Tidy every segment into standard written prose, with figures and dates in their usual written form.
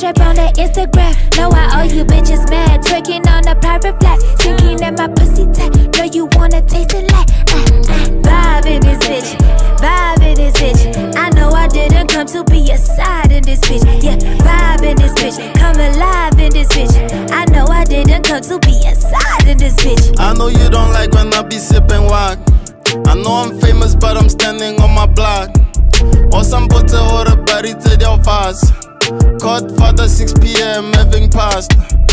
trap on that Instagram. Know I owe you bitches mad. Twerking on the private flat. Thinking that my pussy tight. Know you wanna taste it like vibe in this bitch. Vibe in this bitch. I know I didn't come to be a side in this bitch. Yeah, vibe in this bitch. Come alive in this bitch. I know I didn't come to be a side in this bitch. I know you don't like when I be sipping wine. I know I'm famous, but I'm standing on my block. Or some put a order, but it's at your fast. Caught father 6 PM, having passed.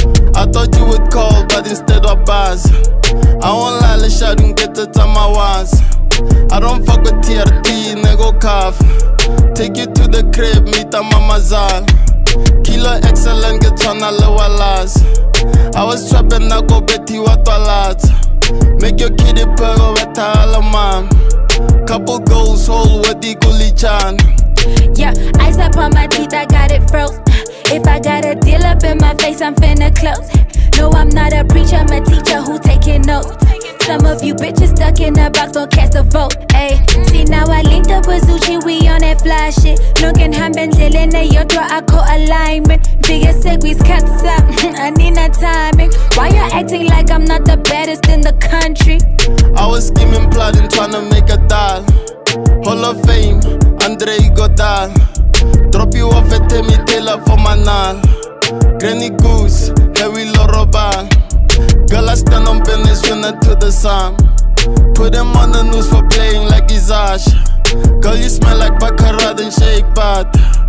I thought you would call, but instead of bars. I won't lie, let's shout and get the time I was. I don't fuck with TRT, nego calf. Take you to the crib, meet a mamazal. Kilo excellent, get on a lower last. I was trapping, I go betty what a lot. Make your kitty purr with a mom. Couple goals, hold with the coolie chan. Yeah, ice up on my teeth, I got it froze. If I got a deal up in my face, I'm finna close. No, I'm not a preacher, I'm a teacher who taking notes. Some of you bitches stuck in a box, don't cast a vote. Ayy, see now I linked up with Zuchi, we on that fly shit. Looking hambendlele na yoto ako alignment. Bigger segues cuts up, I need no timing. Why you acting like I'm not the baddest in the country? I was scheming, plotting, tryna make a doll. Hall of Fame, Andre Godal. Drop you off at Temi Taylor for my nal. Granny Goose, Harry Lorobal. Girl, I stand on business, winner to the sun. Put him on the news for playing like he's Ash. Girl, you smell like Baccarat and shake bat.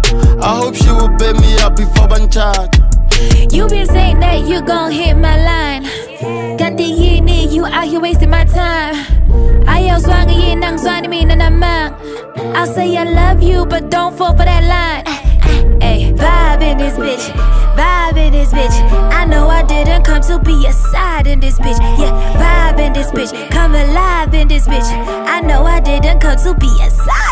I hope she will pay me up before Banchat. You been saying that you gon' hit my line. Got the yini, you out here wasting my time. Ayaw swang yin nang swang me na namang. I'll say I love you, but don't fall for that line. Ay, vibe in this bitch, vibe in this bitch. I know I didn't come to be a side in this bitch. Yeah, vibe in this bitch, come alive in this bitch. I know I didn't come to be a side.